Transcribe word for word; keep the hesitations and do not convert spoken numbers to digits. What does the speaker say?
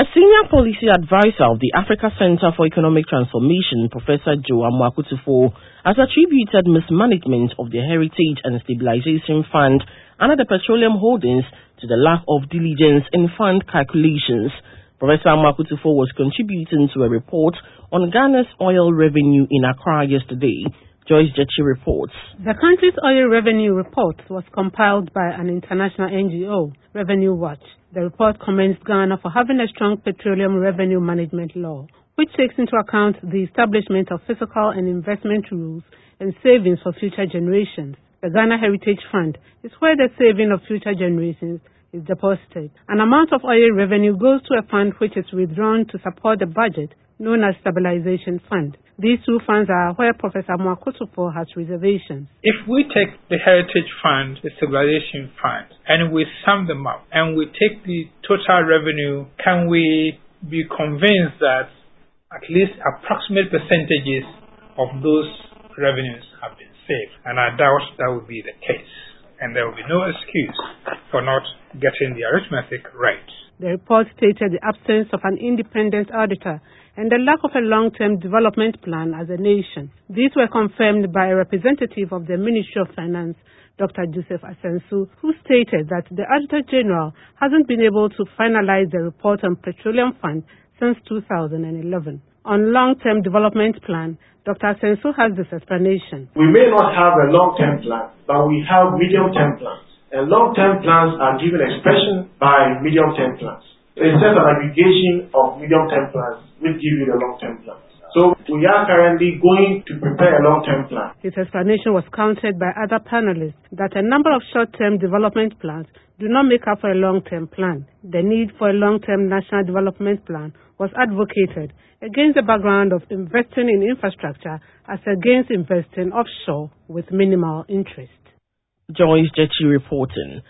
A senior policy advisor of the Africa Center for Economic Transformation, Professor Joe Amoako-Tufo, has attributed mismanagement of the Heritage and Stabilization Fund under the Petroleum Holdings to the lack of diligence in fund calculations. Professor Amoako-Tufo was contributing to a report on Ghana's oil revenue in Accra yesterday. Joyce Jetchi reports. The country's oil revenue report was compiled by an international N G O, Revenue Watch. The report commends Ghana for having a strong petroleum revenue management law, which takes into account the establishment of fiscal and investment rules and savings for future generations. The Ghana Heritage Fund is where the saving of future generations is deposited. An amount of oil revenue goes to a fund which is withdrawn to support the budget, known as Stabilization Fund. These two funds are where Professor Amoako-Tufo has reservations. If we take the Heritage Fund, the Stabilization Fund, and we sum them up, and we take the total revenue, can we be convinced that at least approximate percentages of those revenues have been saved? And I doubt that would be the case. And there will be no excuse for not getting the arithmetic right. The report stated the absence of an independent auditor and the lack of a long-term development plan as a nation. These were confirmed by a representative of the Ministry of Finance, Doctor Joseph Asensu, who stated that the Auditor General hasn't been able to finalize the report on Petroleum Fund since two thousand eleven. On long-term development plan, Doctor Asensu has this explanation. We may not have a long-term plan, but we have medium-term plans. And long-term plans are given expression by medium-term plans. It's just an aggregation of medium-term plans which give you the long-term plans. So we are currently going to prepare a long-term plan. His explanation was countered by other panelists that a number of short-term development plans do not make up for a long-term plan. The need for a long-term national development plan was advocated against the background of investing in infrastructure as against investing offshore with minimal interest. Joyce Jetchi reporting.